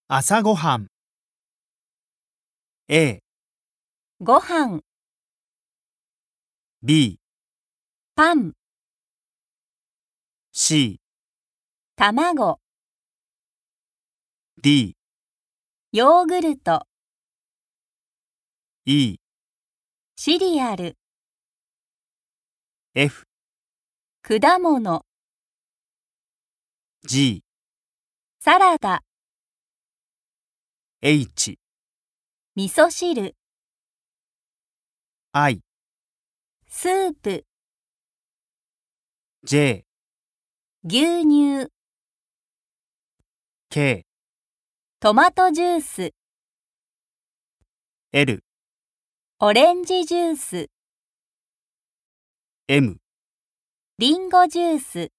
朝ごはん A、 ご飯、 B、 パン、 C、 卵、 D、 ヨーグルト、 E、 シリアル、 F、 果物、 G、 サラダ、 H、 味噌汁、 I、 スープ、 J、 牛乳、 K、 トマトジュース、 L、 オレンジジュース、 M。 リンゴジュース。